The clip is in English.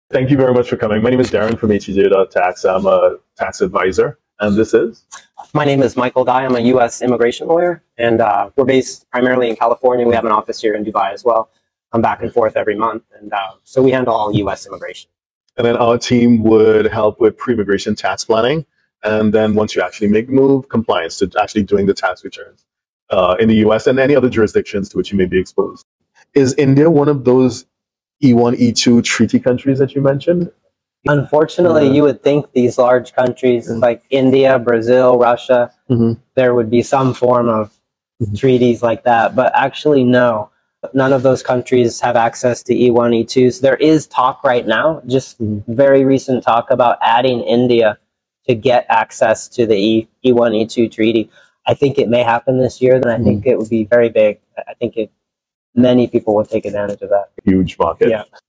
Thank you very much for coming. My name is Darren from HEJ.tax. I'm a tax advisor, and this is? My name is Michael Dye. I'm a U.S. immigration lawyer, and we're based primarily in California. We have an office here in Dubai as well. I'm back and forth every month, and so we handle all U.S. immigration. And then our team would help with pre-immigration tax planning, and then once you actually make the move, compliance to actually doing the tax returns in the U.S. and any other jurisdictions to which you may be exposed. Is India one of those E1, E2 treaty countries that you mentioned? Unfortunately, you would think these large countries like India, Brazil, Russia, there would be some form of treaties like that. But actually, no. None of those countries have access to E1, E2s. There is talk right now, just very recent talk about adding India to get access to the E1, E2 treaty. I think it may happen this year, then I think it would be very big. I think many people would take advantage of that. Huge market. Yeah.